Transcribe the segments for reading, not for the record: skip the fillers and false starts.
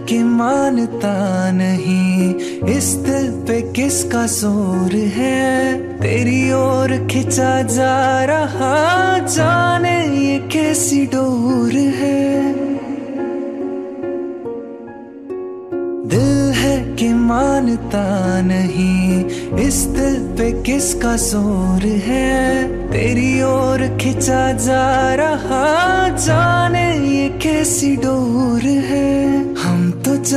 कि मानता नहीं, इस दिल पे किसका जोर है। तेरी ओर खिंचा जा रहा, जाने ये कैसी डोर है। दिल है कि मानता नहीं, इस दिल पे किसका जोर है। तेरी ओर खिंचा जा रहा, जाने ये कैसी डोर है। हम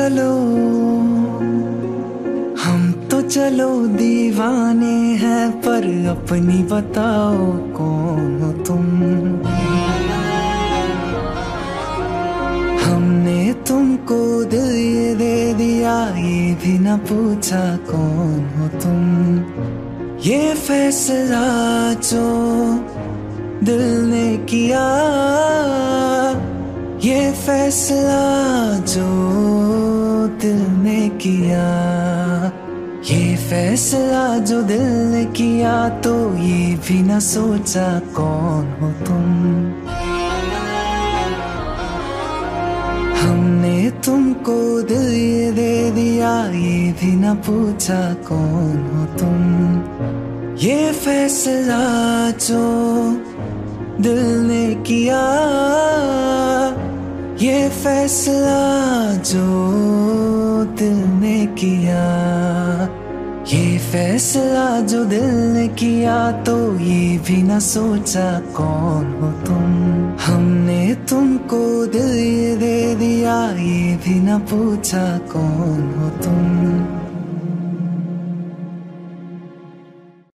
तो चलो दीवाने हैं, पर अपनी बताओ कौन हो तुम। हमने तुमको दिल ये दे दिया, ये भी न पूछा कौन हो तुम। ये फैसला जो दिल ने किया, ये फैसला जो दिल ने किया, ये फैसला जो दिल ने किया, तो ये भी न सोचा कौन हो तुम। हमने तुमको दिल ये दे दिया, ये भी न पूछा कौन हो तुम। ये फैसला जो दिल ने किया, ये फैसला जो दिल ने किया, ये फैसला जो दिल ने किया, तो ये भी न सोचा कौन हो तुम। हमने तुमको दिल ये दे दिया, ये भी न पूछा कौन हो तुम।